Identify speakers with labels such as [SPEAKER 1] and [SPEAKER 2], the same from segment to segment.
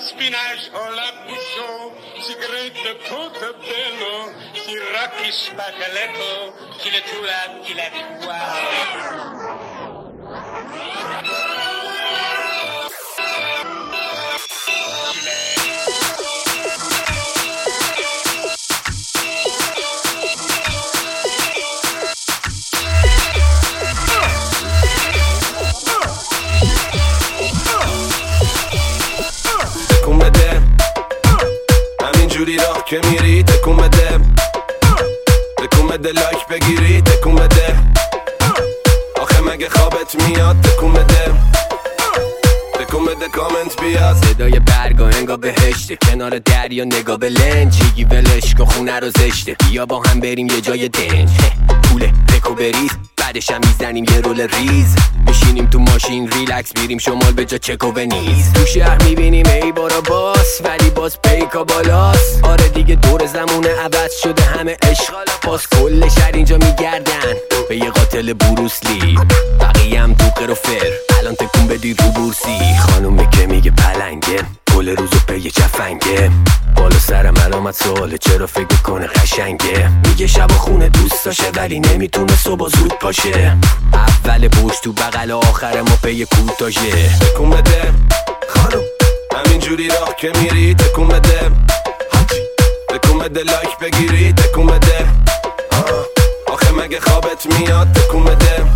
[SPEAKER 1] spinach o la bouchon, si grette de Portobello, si rocky spaghetto, qui le tula, qui la
[SPEAKER 2] جوری راه که میری تکون بده تکون بده لایک بگیری تکون بده آخه مگه خوابت میاد تکون بده تکون بده کامنت بیاد
[SPEAKER 3] صدای برگا انگا بهشته کنار دریا نگاه به لنج میگی ولش کن خونه رو زشته بیا با هم بریم یه جای دنج پوله تکو بریز بعدش هم میزنیم یه رول ریز میشینیم تو ماشین ریلکس میریم شمال به جا چک و ونیز تو شهر میبینیم ای بارا باس ولی باز پیکا بالاست آره دیگه دور زمونه عوض شده همه اشغالا باز کل شهر اینجا میگردن به یه قاتل بروسلی بقیه هم تو قروفر الان تکون بدی رو بورسی خانومی که میگه پلنگه کل روزو پی چفنگه بالا سرم علامت سواله چرا فکر کنه قشنگه میگه شب و خونه دوست داشه ولی نمیتونه صبح زود پاشه اول پشت تو بغل آخر ما پی کوتاشه
[SPEAKER 2] تکون بده خانم همینجوری راه که میری تکون بده تکون بده لایک بگیری تکون بده آخه مگه خوابت میاد تکون بده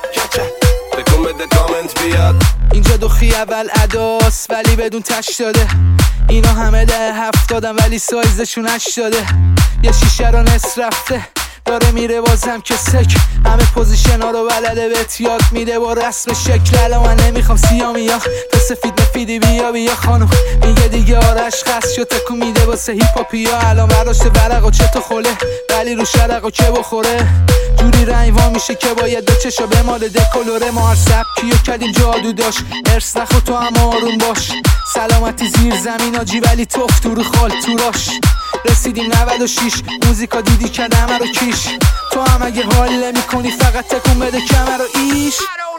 [SPEAKER 2] تکون بده کامنت بیاد
[SPEAKER 4] اینجا دوخی اول اداست ولی بدون تش داده اینا همه ده 70 ولی سایزشون 80 یه شیشه رو نصف رفته داره میره بازم که سک همه پوزیشن ها رو بلده بهت یاد میده با رسم شکل الان من نمیخوام سیامیا تو سفید مفیدی بیا خانم میگه دیگه آرش خست شد تکون میده واسه هیپ هاپیا الان برداشته ورق و چتو خوله ولی رو شرق و که بخوره جوری رنگ وا میشه که باید دو چشا به مال دکولوره ما هر سبکیو کردیم جادو داشت ارس نخو تو هم آروم باش سلامتی زیر زمین آجی ولی توف تو رو خال توراش رسیدیم 96 موزیکا دیدی کده همه رو کیش تو هم اگه حال نمی کنی فقط تکون بده کمر رو ایش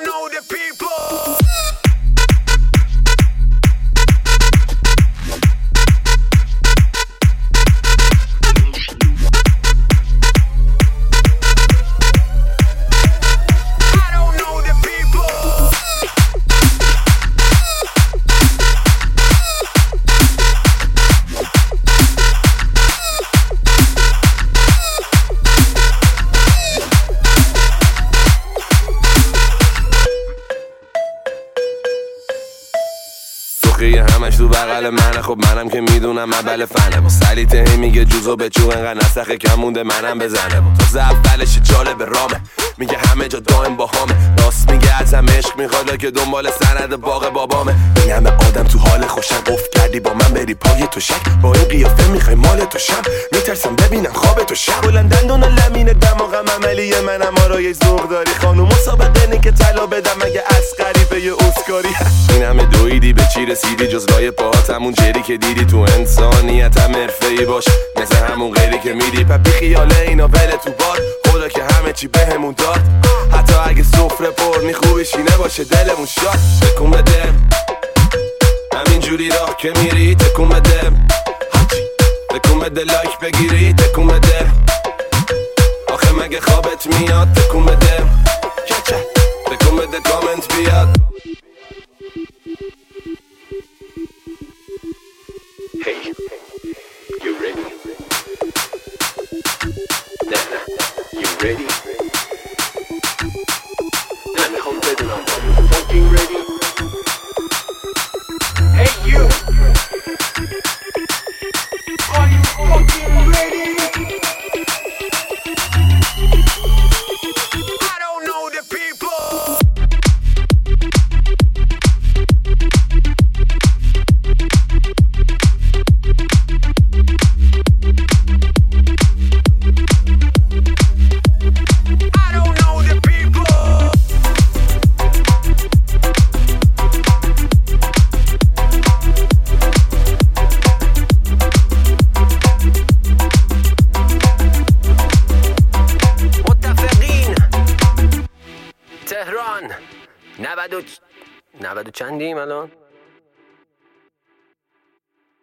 [SPEAKER 2] همش تو بغل منه خب منم که میدونم اول فنه با سلیته هی میگه جوزو به چوب انقدر نسخه کم مونده منم بزنه با تازه اولش جالب رامه میگه همه جا دائم با همه راست میگه ازم عشق میخواد که دنبال سند باغ بابامه این همه آدم تو حال خوشم افت کردی با من بری پای تو شک با این قیافه میخوای مال تو شم میترسم ببینم خواب تو شب بلندن و لمین دماغم عملیه منم آرای ذوق داری خانوم مسابقه نی که طلا بدم مگه اسقری به یه اسکاری این همه دویدی به چی رسیدی جز لای پاهات همون جری که دیدی تو انسانیت هم حرفه‌ای باش مثل همون غیری که میدی پا بی خیاله اینا بله تو باد خدا که همه چی بهمون داد حتی اگه سفره پر میخوبش اینه باشه دلمون شاد تکون بده همینجوری راه که میری تکون بده تکون بده لایک بگیری تکون بده آخه مگه خوابت میاد تکون بده تکون بده کامنت بیاد Hey, you ready? Nana, you ready? Nana, hold it on. Fucking ready? Hey, you! Are you fucking ready? I don't know the people! تهران 90 چندیم الان؟